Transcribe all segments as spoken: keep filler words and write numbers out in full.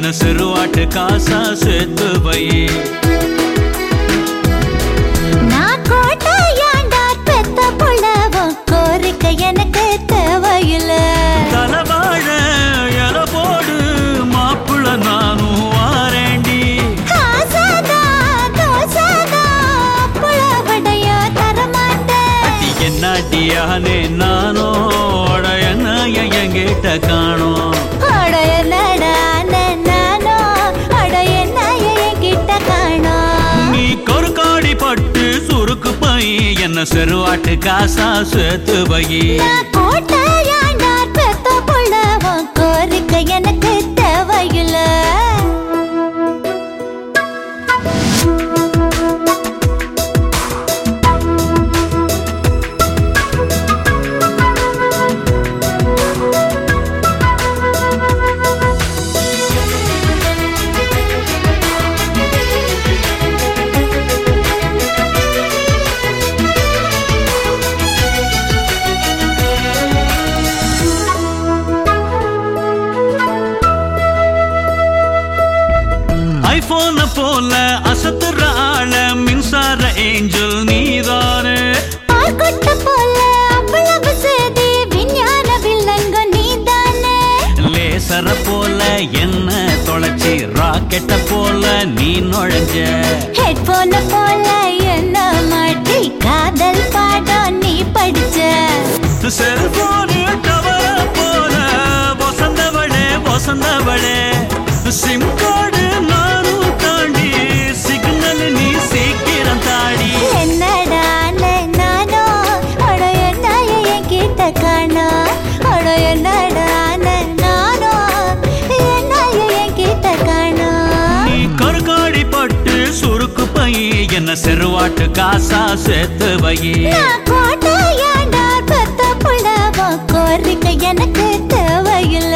என்ன சிறுவாட்டு காசா சேர்த்து வை. நான் கோட்டையாண்டா பெத்த புள்ளவோ கோரிக்கை எனக்கு தேவையில்ல. தலவாழ எல போடு மாப்புள்ள நானும் வாரேண்டி. ஆசாதா தோசாதா புலவடைய தரமாட்டேன். என்னாட்டியானே நானோ என்ன எங்கிட்ட காணோம். அடைய நடான நானோ அடைய கிட்ட காணோம். நீ கொறுக்காடி பட்டு சுருக்கு பை என்ன செருவாட்டு காசா சேர்த்து வை. கோட்டையாண்டார் பெத்த புள்ளவோ கோரிக்கை எனக்கு தேவையில்ல. ஐபோன போல அசத்துற ஆள மின்சார ஏஞ்சல் நீதானே. ஆர்கொட்ட போல அவ்வளவு சேதி விஞ்ஞான வில்லங்க நீதானே. லேசர போல என்ன தொலைச்சி ராக்கெட்ட போல நீ நுழைஞ்ச. ஹெட்போன போல என்ன மாட்டி காதல் பாடம் நீ படிச்ச. செல்போனு டவர போல வசந்தவளே வசந்தவளே சிம் கார்டு நானும் தாண்டி சிக்னல் நீ சீக்கிரம் தாடி. என்னடா நானோ அட என்ன கிட்ட காணோ அட என்னடா நானோ என்ன கிட்ட காணோ. நீ கருக்காடி பட்டு சுருக்கு பை என்ன செருவாட்டு காசா சேர்த்து வை. கோட்டையாண்டார் பெத்த புள்ளவோ கோரிக்கை எனக்கு தேவையில்ல.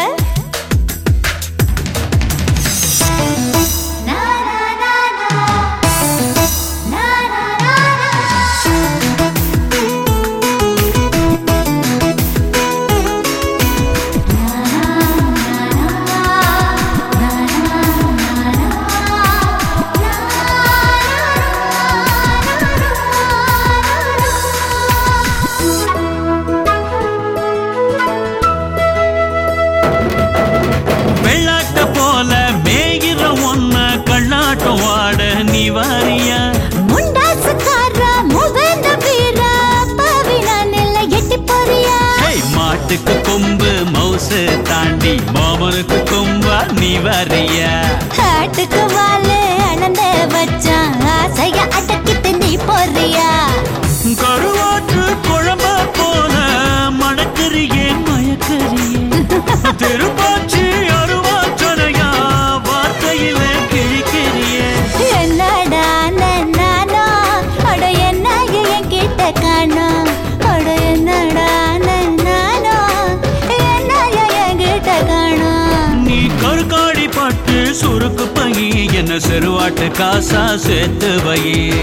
வெள்ளாட்ட போல மேகிற ஒன்ன கண்ணாட்டம் வாட நீ வாரியா. முண்டாசுக்கார முகந்த வீர பவினானில்ல எட்டி போறியா. மாட்டுக்கு கொம்பு மவுசு தாண்டி மாமனுக்கு கொம்பா நீ வரியா. காட்டுக்கு வாழு அனந்த வச்சான் ஆசைய அடக்கிட்டு நீ போறியா. கருவாற்று குழம்பா போல மணக்கறியே மயக்கறியே திருப்பாச்சி அருவாச்சனையா வார்த்தையில கிழிக்கிறியே. என்னடா நானோ அட என்ன கிட்ட காணோ அட என்னடா நானோ என்ன கிட்ட காணோ. நீ கருக்காடி பட்டு சுருக்கு பை என்ன செருவாட்டு காசா சேர்த்து வை.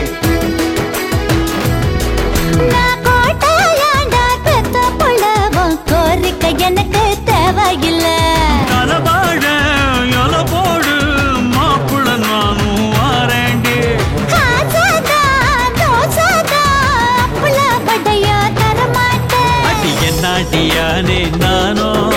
நான் கோட்டையாண்டார் பெத்த புள்ளவோ கோரிக்கை எனக்கு தேவையில்ல. தலவாழ எல போடு மாப்புள்ள நானும் வாரேண்டி. ஆசாதா தோசாதா புலவடைய தரமாட்டேன். என்னாட்டியானே நானோ